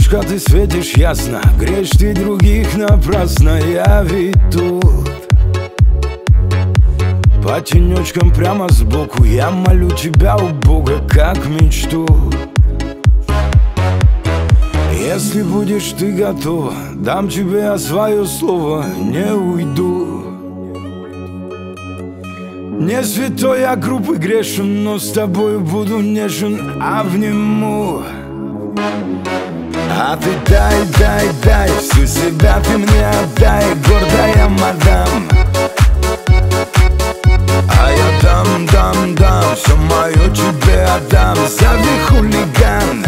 Солнышко, ты светишь ясно, греешь ты других напрасно. Я ведь тут по тенечкам прямо сбоку. Я молю тебя у Бога, как мечту. Если будешь ты готова, дам тебе я свое слово, не уйду. Не святой, я груб и грешен, но с тобою буду нежен, обниму. А ты дай, дай, дай, всю себя ты мне отдай, гордая мадам. А я дам, дам, дам, все мое тебе отдам. Зови хулиган.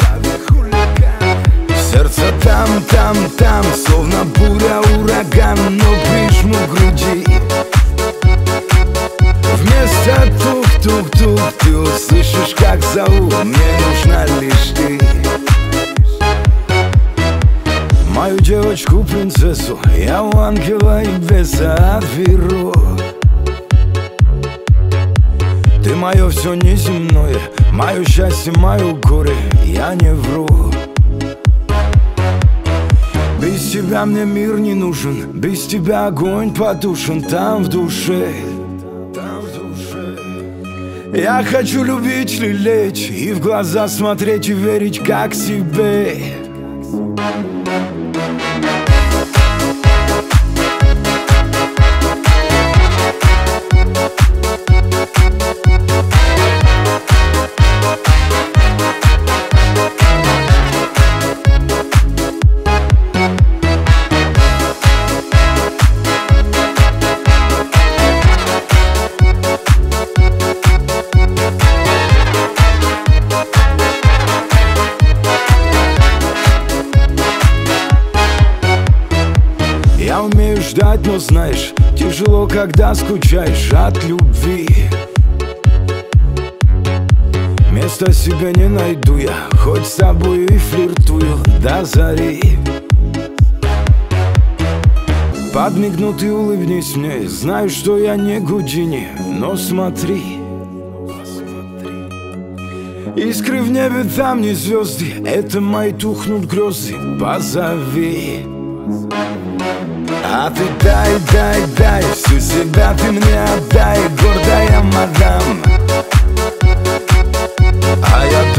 Сердце там, там, там, словно буря, ураган, но прижму к груди. Вместо тук-тук-тук ты услышишь, как зовут, мне нужна лишь ты. Мою девочку-принцессу я у ангела и беса отберу. Ты мое все неземное, мое счастье, мое горе, я не вру. Без тебя мне мир не нужен, без тебя огонь потушен там в душе. Я хочу любить, лелеять и в глаза смотреть и верить, как себе. Я умею ждать, но знаешь, тяжело, когда скучаешь от любви. Места себе не найду я, хоть с тобой и флиртую до зари. Подмигну, ты улыбнись мне, знаю, что я не Гудини, но смотри. Искры в небе, там не звезды, это мои тухнут грезы, позови. А ты дай, дай, дай, всю себя ты мне отдай, гордая мадам. А я